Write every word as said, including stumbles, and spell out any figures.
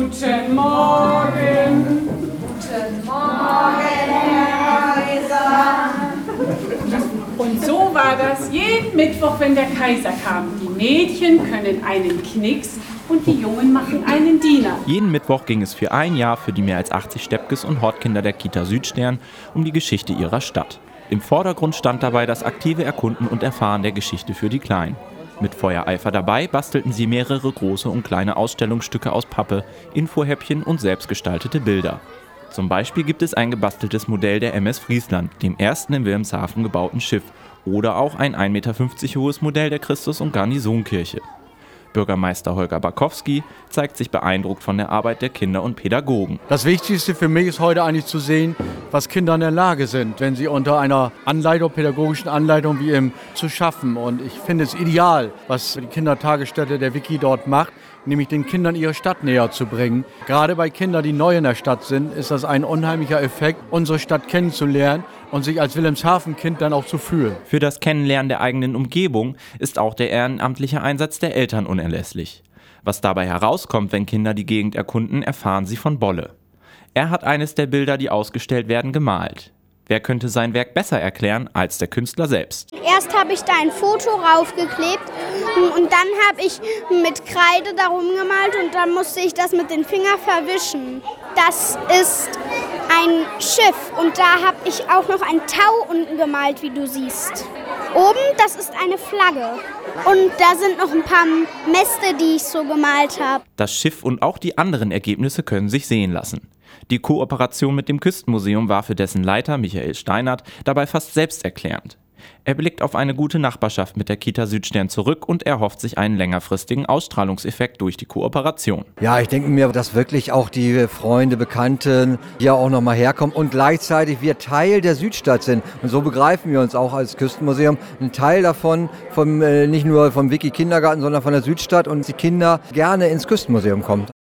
Guten Morgen. Guten Morgen, Herr Kaiser. Und so war das jeden Mittwoch, wenn der Kaiser kam. Die Mädchen können einen Knicks und die Jungen machen einen Diener. Jeden Mittwoch ging es für ein Jahr für die mehr als achtzig Steppkes und Hortkinder der Kita Südstern um die Geschichte ihrer Stadt. Im Vordergrund stand dabei das aktive Erkunden und Erfahren der Geschichte für die Kleinen. Mit Feuereifer dabei bastelten sie mehrere große und kleine Ausstellungsstücke aus Pappe, Infohäppchen und selbstgestaltete Bilder. Zum Beispiel gibt es ein gebasteltes Modell der M S Friesland, dem ersten in Wilhelmshaven gebauten Schiff, oder auch ein ein Meter fünfzig hohes Modell der Christus- und Garnisonkirche. Bürgermeister Holger Bakowski zeigt sich beeindruckt von der Arbeit der Kinder und Pädagogen. Das Wichtigste für mich ist heute eigentlich zu sehen, was Kinder in der Lage sind, wenn sie unter einer Anleitung, pädagogischen Anleitung wie im zu schaffen. Und ich finde es ideal, was die Kindertagesstätte der Wiki dort macht, nämlich den Kindern ihre Stadt näher zu bringen. Gerade bei Kindern, die neu in der Stadt sind, ist das ein unheimlicher Effekt, unsere Stadt kennenzulernen und sich als Wilhelmshaven-Kind dann auch zu fühlen. Für das Kennenlernen der eigenen Umgebung ist auch der ehrenamtliche Einsatz der Eltern unerlässlich. Was dabei herauskommt, wenn Kinder die Gegend erkunden, erfahren sie von Bolle. Er hat eines der Bilder, die ausgestellt werden, gemalt. Wer könnte sein Werk besser erklären als der Künstler selbst? Erst habe ich da ein Foto raufgeklebt und dann habe ich mit Kreide darum gemalt und dann musste ich das mit den Fingern verwischen. Das ist ein Schiff und da habe ich auch noch ein Tau unten gemalt, wie du siehst. Oben, das ist eine Flagge und da sind noch ein paar Mäste, die ich so gemalt habe. Das Schiff und auch die anderen Ergebnisse können sich sehen lassen. Die Kooperation mit dem Küstenmuseum war für dessen Leiter Michael Steinert dabei fast selbsterklärend. Er blickt auf eine gute Nachbarschaft mit der Kita Südstern zurück und erhofft sich einen längerfristigen Ausstrahlungseffekt durch die Kooperation. Ja, ich denke mir, dass wirklich auch die Freunde, Bekannten hier auch nochmal herkommen und gleichzeitig wir Teil der Südstadt sind. Und so begreifen wir uns auch als Küstenmuseum, ein Teil davon, vom, äh, nicht nur vom Wiki Kindergarten, sondern von der Südstadt und die Kinder gerne ins Küstenmuseum kommen.